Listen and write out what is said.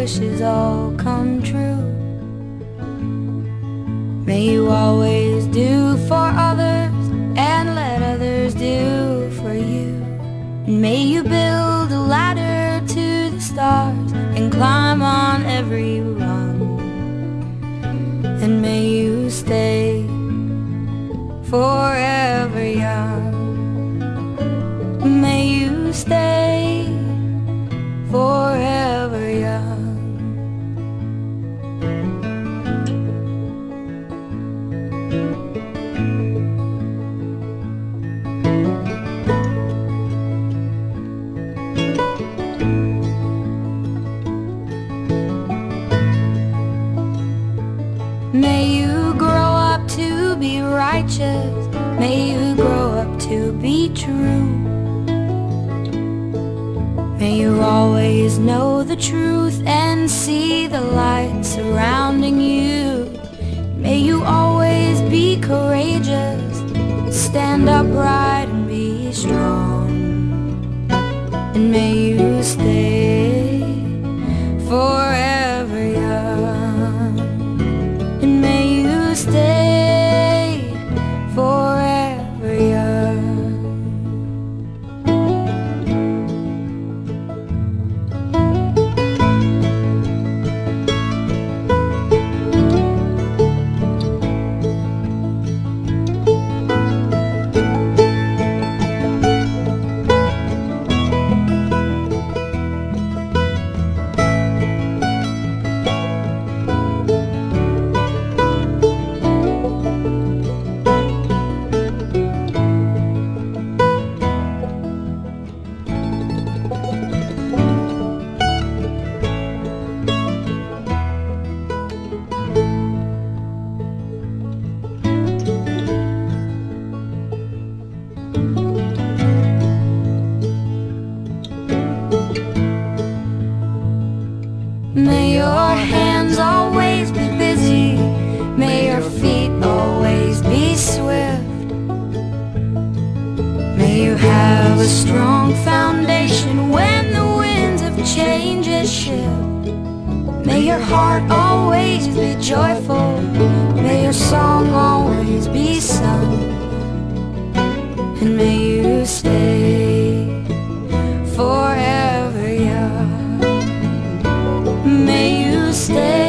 wishes all come true. May you always do for others and let others do for you. And may you build a ladder to the stars and climb on every rung. And may you stay forever young. May you stay forever young. May you grow up to be righteous. May you grow up to be true. May you always know the truth and see the light surrounding you. May you always be courageous, stand upright and be strong. And may you stay forever young. And may you stay forever young. May your hands always be busy. May your feet always be swift. May you have a strong foundation when the winds of change shift. May your heart always be joyful. May your song always be sung. And may you stay forever young. May you stay